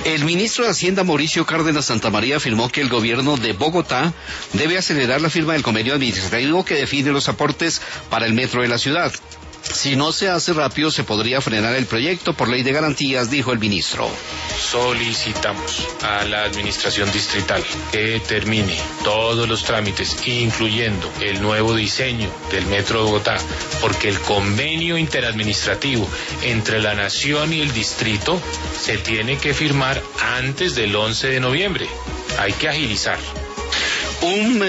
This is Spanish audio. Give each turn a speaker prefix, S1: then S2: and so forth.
S1: El ministro de Hacienda, Mauricio Cárdenas Santamaría, afirmó que el gobierno de Bogotá debe acelerar la firma del convenio administrativo que define los aportes para el metro de la ciudad. Si no se hace rápido, se podría frenar el proyecto por ley de garantías, dijo el ministro.
S2: Solicitamos a la administración distrital que termine todos los trámites, incluyendo el nuevo diseño del Metro de Bogotá, porque el convenio interadministrativo entre la Nación y el distrito se tiene que firmar antes del 11 de noviembre. Hay que agilizar.